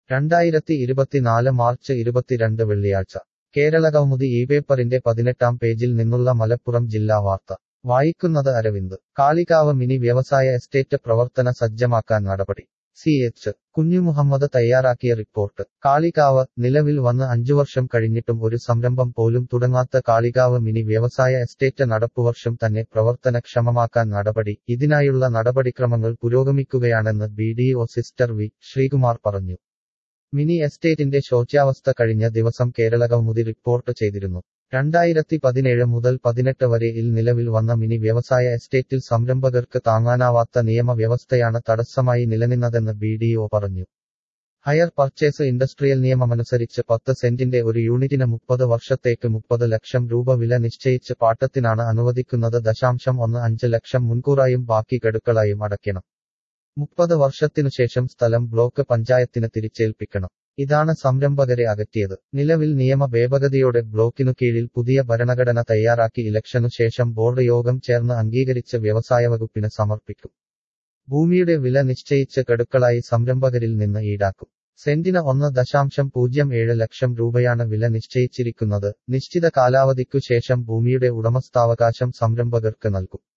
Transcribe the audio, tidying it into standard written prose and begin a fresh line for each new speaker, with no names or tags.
2024 March 22 വെള്ളിയാഴ്ച കേരളകൗമുദി ഈ പേപ്പറിന്റെ 18-ാം പേജിൽ നിന്നുള്ള മലപ്പുറം ജില്ലാ വാർത്ത വായിക്കുന്നത് അരവിന്ദ്. കാളികാവ് മിനി വ്യവസായ എസ്റ്റേറ്റ് പ്രവർത്തന സജ്ജമാക്കാൻ നടപടി. CH കുഞ്ഞുമുഹമ്മദ് തയ്യാറാക്കിയ റിപ്പോർട്ട്. കാളികാവ് നിലവിൽ വന്ന് 5 വർഷം കഴിഞ്ഞിട്ടും ഒരു സംരംഭം പോലും തുടങ്ങാത്ത കാളികാവ് മിനി വ്യവസായ എസ്റ്റേറ്റ് നടപ്പുവർഷം തന്നെ പ്രവർത്തനക്ഷമമാക്കാൻ നടപടി. ഇതിനായുള്ള നടപടിക്രമങ്ങൾ പുരോഗമിക്കുകയാണെന്ന് BDO സിസ്റ്റർ വി. ശ്രീകുമാർ പറഞ്ഞു. മിനി എസ്റ്റേറ്റിന്റെ ശോച്യാവസ്ഥ കഴിഞ്ഞ ദിവസം കേരളകൗമുദി റിപ്പോർട്ട് ചെയ്തിരുന്നു. 2017 മുതൽ 18 വരെ നിലവിൽ വന്ന മിനി വ്യവസായ എസ്റ്റേറ്റിൽ സംരംഭകർക്ക് താങ്ങാനാവാത്ത നിയമ വ്യവസ്ഥയാണ് തടസ്സമായി നിലനിന്നതെന്ന് BDO പറഞ്ഞു. ഹയർ പർച്ചേസ് ഇൻഡസ്ട്രിയൽ നിയമമനുസരിച്ച് 10 സെന്റിന്റെ ഒരു യൂണിറ്റിന് 30 വർഷത്തേക്ക് 30 ലക്ഷം രൂപ വില നിശ്ചയിച്ച് പാട്ടത്തിനാണ് അനുവദിക്കുന്നത്. 0.15 ലക്ഷം മുൻകൂറായും ബാക്കി ഗഡുക്കളായും അടയ്ക്കണം. 30 വർഷത്തിനുശേഷം സ്ഥലം ബ്ലോക്ക് പഞ്ചായത്തിന് തിരിച്ചേൽപ്പിക്കണം. ഇതാണ് സംരംഭകരെ അകറ്റിയത്. നിലവിൽ നിയമ ഭേദഗതിയോടെ ബ്ലോക്കിനു കീഴിൽ പുതിയ ഭരണഘടന തയ്യാറാക്കി ഇലക്ഷനു ശേഷം ബോർഡ് യോഗം ചേർന്ന് അംഗീകരിച്ച് വ്യവസായ വകുപ്പിന് സമർപ്പിക്കും. ഭൂമിയുടെ വില നിശ്ചയിച്ച് ഗഡുക്കളായി സംരംഭകരിൽ നിന്ന് ഈടാക്കും. സെന്റിന് 1.07 ലക്ഷം രൂപയാണ് വില നിശ്ചയിച്ചിരിക്കുന്നത്. നിശ്ചിത കാലാവധിക്കു ശേഷം ഭൂമിയുടെ ഉടമസ്ഥാവകാശം സംരംഭകർക്ക് നൽകും.